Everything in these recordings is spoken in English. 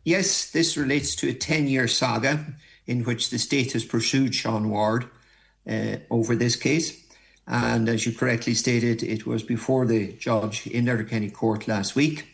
Yes, this relates to a 10-year saga in which the state has pursued Sean Ward over this case. And as you correctly stated, it was before the judge in Letterkenny Court last week.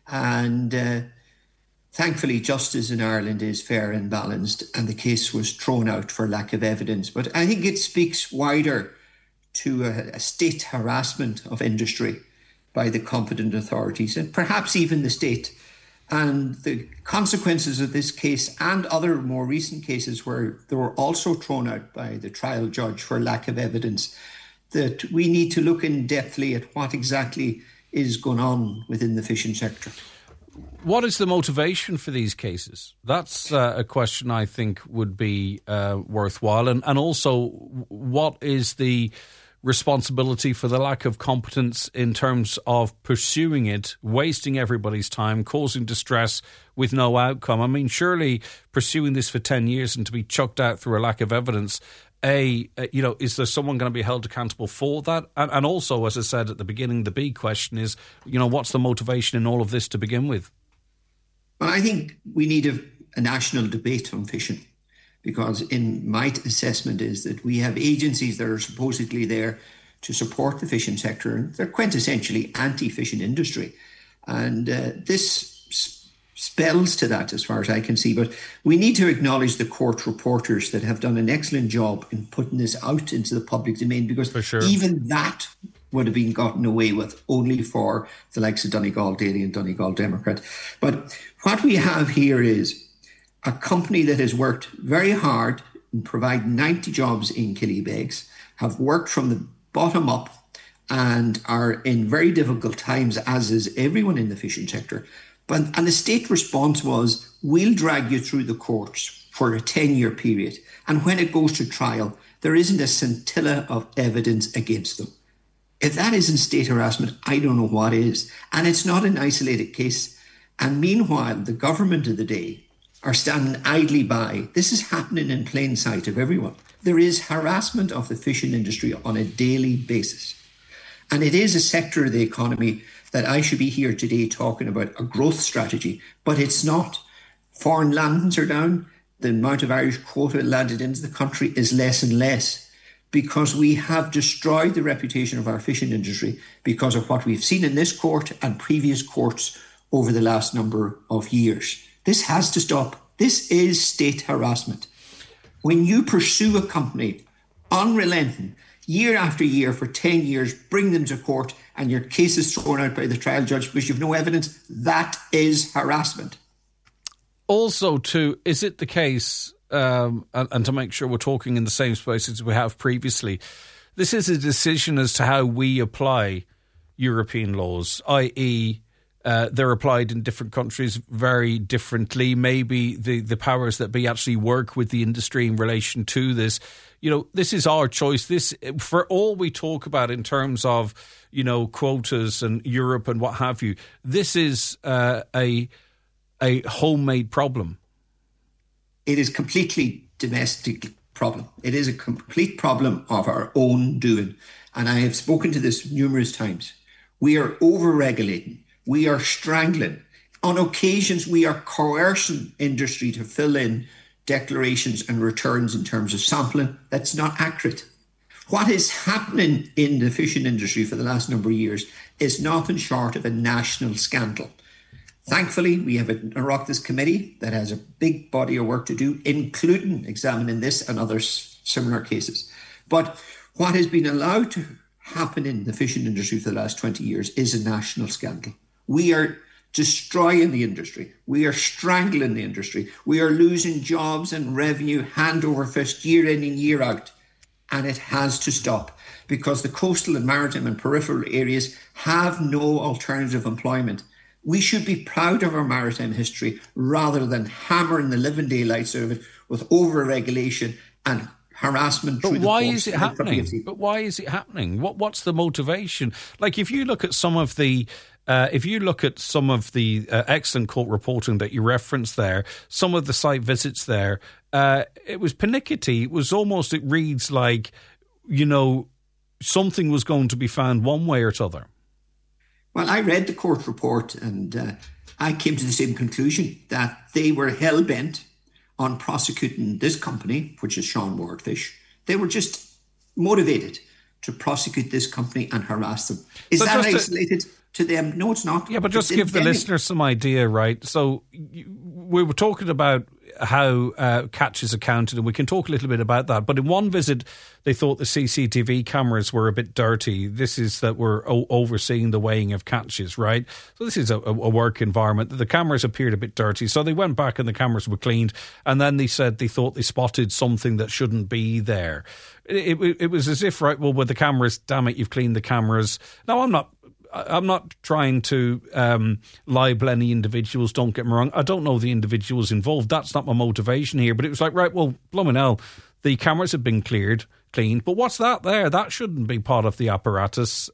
And thankfully, justice in Ireland is fair and balanced, and the case was thrown out for lack of evidence. But I think it speaks wider to a state harassment of industry by the competent authorities, and perhaps even the state. And the consequences of this case and other more recent cases where they were also thrown out by the trial judge for lack of evidence, that we need to look in depthly at what exactly is going on within the fishing sector. What is the motivation for these cases? That's a question I think would be worthwhile. And also, what is the responsibility for the lack of competence in terms of pursuing it, wasting everybody's time, causing distress with no outcome? I mean, surely pursuing this for 10 years and to be chucked out through a lack of evidence, is there someone going to be held accountable for that? And also, as I said at the beginning, the big question is, what's the motivation in all of this to begin with? Well, I think we need a national debate on fishing, because in my assessment is that we have agencies that are supposedly there to support the fishing sector, and they're quintessentially anti-fishing industry. And this spells to that as far as I can see. But we need to acknowledge the court reporters that have done an excellent job in putting this out into the public domain, because even that would have been gotten away with only for the likes of Donegal Daily and Donegal Democrat. But what we have here is a company that has worked very hard in providing 90 jobs in Killybegs, have worked from the bottom up and are in very difficult times, as is everyone in the fishing sector. And the state response was, we'll drag you through the courts for a 10-year period. And when it goes to trial, there isn't a scintilla of evidence against them. If that isn't state harassment, I don't know what is. And it's not an isolated case. And meanwhile, the government of the day are standing idly by. This is happening in plain sight of everyone. There is harassment of the fishing industry on a daily basis. And it is a sector of the economy that I should be here today talking about a growth strategy, but it's not. Foreign landings are down. The amount of Irish quota landed into the country is less and less, because we have destroyed the reputation of our fishing industry because of what we've seen in this court and previous courts over the last number of years. This has to stop. This is state harassment. When you pursue a company unrelenting, year after year for 10 years, bring them to court, and your case is thrown out by the trial judge because you have no evidence, that is harassment. Also, too, is it the case, and to make sure we're talking in the same space as we have previously, this is a decision as to how we apply European laws, i.e., they're applied in different countries very differently. Maybe the powers that be actually work with the industry in relation to this. This is our choice. This, for all we talk about in terms of, quotas and Europe and what have you, this is a homemade problem. It is completely domestic problem. It is a complete problem of our own doing. And I have spoken to this numerous times. We are over-regulating. We are strangling. On occasions, we are coercing industry to fill in declarations and returns in terms of sampling. That's not accurate. What is happening in the fishing industry for the last number of years is nothing short of a national scandal. Thankfully, we have an Oireachtas committee that has a big body of work to do, including examining this and other similar cases. But what has been allowed to happen in the fishing industry for the last 20 years is a national scandal. We are destroying the industry. We are strangling the industry. We are losing jobs and revenue hand over fist, year in and year out. And it has to stop, because the coastal and maritime and peripheral areas have no alternative employment. We should be proud of our maritime history rather than hammering the living daylights out of it with over-regulation and harassment. But why is it happening? What's the motivation? Like, if you look at some of the excellent court reporting that you referenced there, some of the site visits there, it was pernickety. It reads like, something was going to be found one way or t'other. Well, I read the court report, and I came to the same conclusion, that they were hell-bent on prosecuting this company, which is Sean Wardfish. They were just motivated to prosecute this company and harass them. Is that isolated to them? No, it's not. Yeah, but just give the listeners some idea, right? So we were talking about how catches are counted, and we can talk a little bit about that. But in one visit, they thought the CCTV cameras were a bit dirty. This is that we're overseeing the weighing of catches, right? So this is a work environment. The cameras appeared a bit dirty. So they went back and the cameras were cleaned. And then they said they thought they spotted something that shouldn't be there. It was as if, right, well, with the cameras, damn it, you've cleaned the cameras. Now, I'm not trying to libel any individuals, don't get me wrong. I don't know the individuals involved. That's not my motivation here. But it was like, right, well, blooming hell, the cameras have been cleaned. But what's that there? That shouldn't be part of the apparatus.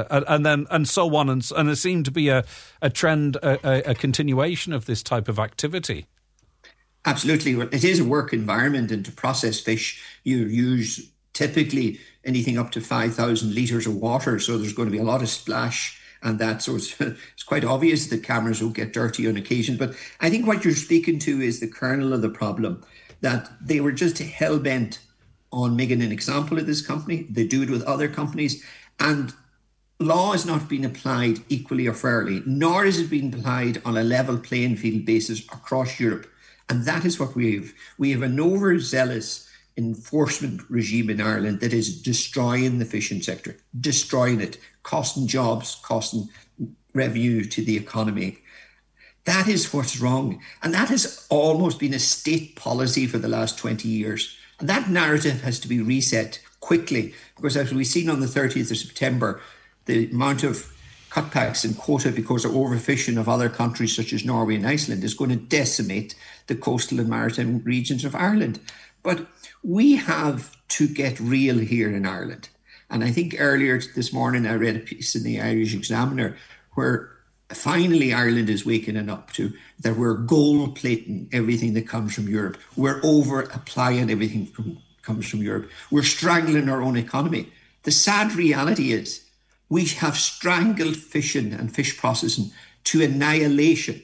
And so on. And it seemed to be a trend, a continuation of this type of activity. Absolutely. It is a work environment, and to process fish, you use typically anything up to 5,000 litres of water. So there's going to be a lot of splash and that. So it's quite obvious that cameras will get dirty on occasion. But I think what you're speaking to is the kernel of the problem, that they were just hell-bent on making an example of this company. They do it with other companies. And law is not being applied equally or fairly, nor is it being applied on a level playing field basis across Europe. And that is what we have. We have an overzealous enforcement regime in Ireland that is destroying the fishing sector, destroying it, costing jobs, costing revenue to the economy. That is what's wrong. And that has almost been a state policy for the last 20 years. And that narrative has to be reset quickly, because as we've seen on the 30th of September, the amount of cutbacks in quota because of overfishing of other countries such as Norway and Iceland is going to decimate the coastal and maritime regions of Ireland. But we have to get real here in Ireland. And I think earlier this morning I read a piece in the Irish Examiner where finally Ireland is waking up to that we're gold plating everything that comes from Europe. We're over applying everything comes from Europe. We're strangling our own economy. The sad reality is we have strangled fishing and fish processing to annihilation,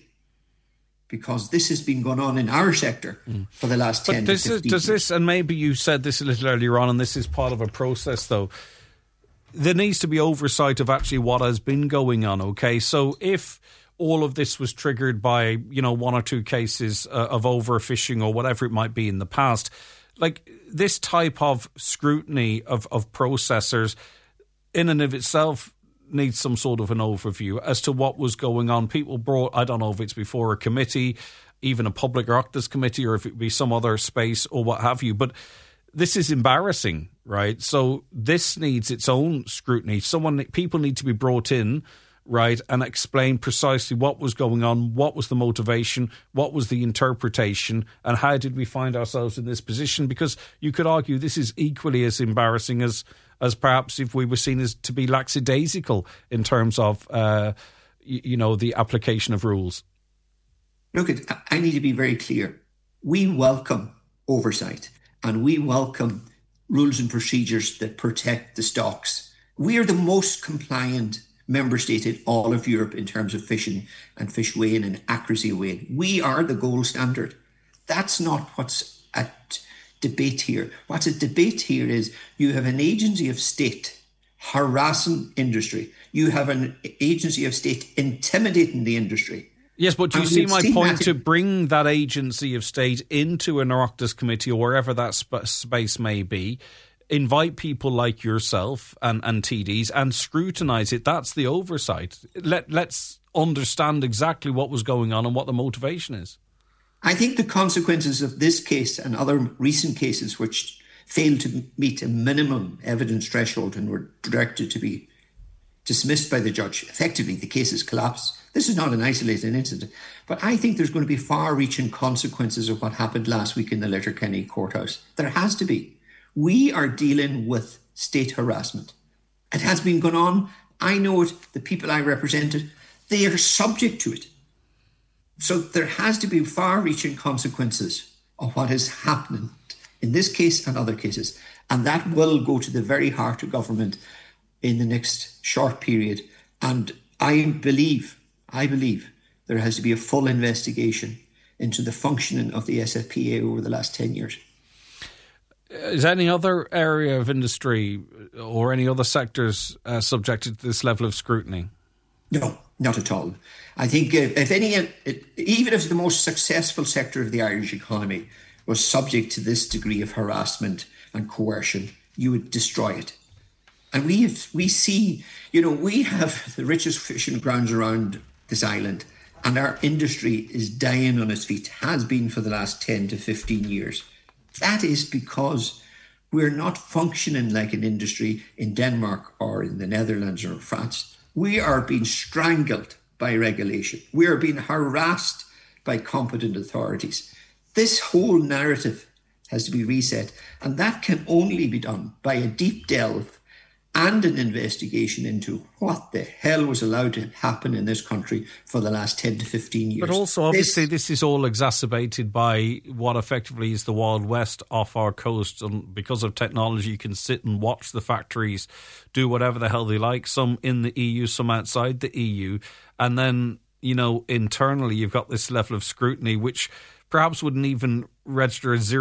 because this has been going on in our sector for the last 10 to 15 years. Does this, and maybe you said this a little earlier on, and this is part of a process though, there needs to be oversight of actually what has been going on, okay? So if all of this was triggered by, one or two cases of overfishing or whatever it might be in the past, like this type of scrutiny of processors in and of itself needs some sort of an overview as to what was going on. People brought, I don't know if it's before a committee, even a public Oireachtas committee, or if it be some other space or what have you. But this is embarrassing, right? So this needs its own scrutiny. People need to be brought in, right, and explain precisely what was going on, what was the motivation, what was the interpretation, and how did we find ourselves in this position? Because you could argue this is equally as embarrassing as perhaps if we were seen as to be lackadaisical in terms of, the application of rules. Look, I need to be very clear. We welcome oversight and we welcome rules and procedures that protect the stocks. We are the most compliant member state in all of Europe in terms of fishing and fish weighing and accuracy of weighing. We are the gold standard. That's not what's at debate here. What's at debate here is you have an agency of state harassing industry. You have an agency of state intimidating the industry. Yes, but do you see my point? To bring that agency of state into an Oireachtas committee or wherever that space may be, invite people like yourself and TDs and scrutinise it. That's the oversight. Let's understand exactly what was going on and what the motivation is. I think the consequences of this case and other recent cases which failed to meet a minimum evidence threshold and were directed to be dismissed by the judge, effectively the case has collapsed. This is not an isolated incident, but I think there's going to be far-reaching consequences of what happened last week in the Letterkenny courthouse. There has to be. We are dealing with state harassment. It has been going on. I know it. The people I represented, they are subject to it. So there has to be far-reaching consequences of what is happening in this case and other cases. And that will go to the very heart of government in the next short period. And I believe that there has to be a full investigation into the functioning of the SFPA over the last 10 years. Is any other area of industry or any other sectors subjected to this level of scrutiny? No, not at all. I think even if the most successful sector of the Irish economy was subject to this degree of harassment and coercion, you would destroy it. And we see, we have the richest fishing grounds around this island, and our industry is dying on its feet, has been for the last 10 to 15 years. That is because we're not functioning like an industry in Denmark or in the Netherlands or France. We are being strangled by regulation. We are being harassed by competent authorities. This whole narrative has to be reset, and that can only be done by a deep delve and an investigation into what the hell was allowed to happen in this country for the last 10 to 15 years. But also, obviously, this is all exacerbated by what effectively is the Wild West off our coast. And because of technology, you can sit and watch the factories do whatever the hell they like, some in the EU, some outside the EU. And then, internally, you've got this level of scrutiny, which perhaps wouldn't even register as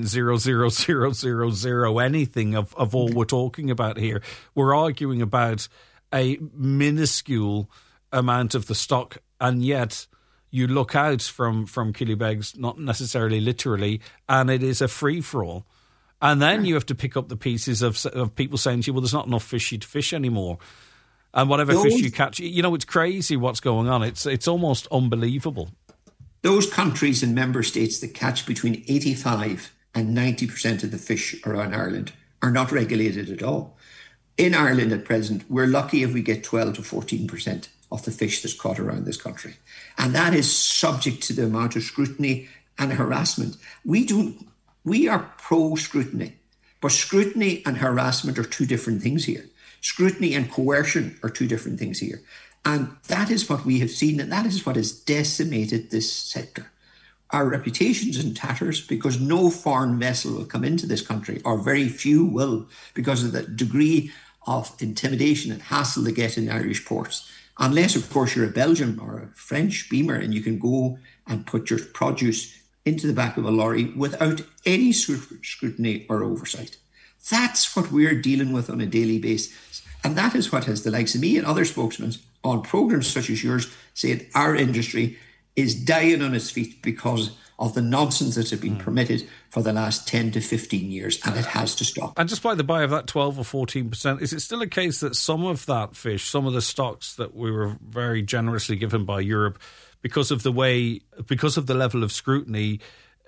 0.00000 anything of all we're talking about here. We're arguing about a minuscule amount of the stock, and yet you look out from Killybegs, not necessarily literally, and it is a free-for-all. And then you have to pick up the pieces of people saying to you, well, there's not enough fish to fish anymore. And whatever fish you catch, it's crazy what's going on. It's almost unbelievable. Those countries and member states that catch between 85 and 90% of the fish around Ireland are not regulated at all. In Ireland at present, we're lucky if we get 12 to 14% of the fish that's caught around this country. And that is subject to the amount of scrutiny and harassment. We are pro-scrutiny, but scrutiny and harassment are two different things here. Scrutiny and coercion are two different things here. And that is what we have seen, and that is what has decimated this sector. Our reputation's in tatters because no foreign vessel will come into this country, or very few will, because of the degree of intimidation and hassle they get in Irish ports. Unless, of course, you're a Belgian or a French beamer and you can go and put your produce into the back of a lorry without any scrutiny or oversight. That's what we're dealing with on a daily basis. And that is what has the likes of me and other spokesmen on programmes such as yours saying our industry is dying on its feet because of the nonsense that has been permitted for the last 10 to 15 years, and it has to stop. And just by the by of that 12 or 14%, is it still a case that some of that fish, some of the stocks that we were very generously given by Europe, because of the level of scrutiny,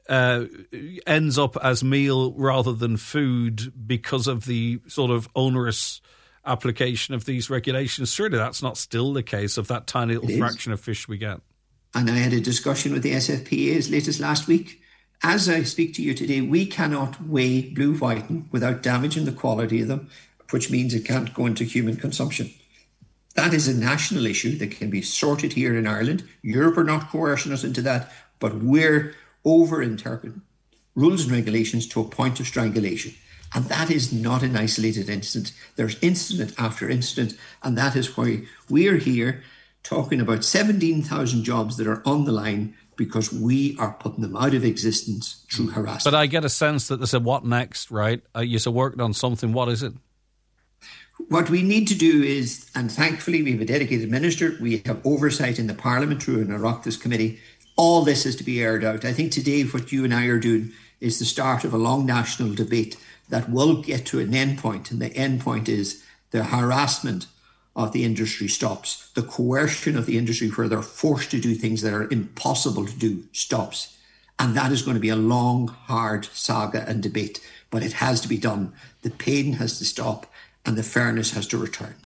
ends up as meal rather than food because of the sort of onerous application of these regulations? Surely that's not still the case of that tiny little fraction of fish we get. And I had a discussion with the SFPA as late as last week. As I speak to you today, we cannot weigh blue whiting without damaging the quality of them, which means it can't go into human consumption. That is a national issue that can be sorted here in Ireland. Europe are not coercing us into that, but we're over-interpreting rules and regulations to a point of strangulation. And that is not an isolated incident. There's incident after incident, and that is why we are here talking about 17,000 jobs that are on the line because we are putting them out of existence through harassment. But I get a sense that there's a what next, right? You're working on something. What is it? What we need to do is, and thankfully we have a dedicated minister, we have oversight in the Parliament through an Oireachtas committee. All this is to be aired out. I think today what you and I are doing is the start of a long national debate that will get to an end point, and the end point is the harassment of the industry stops. The coercion of the industry where they're forced to do things that are impossible to do stops. And that is going to be a long, hard saga and debate, but it has to be done. The pain has to stop and the fairness has to return.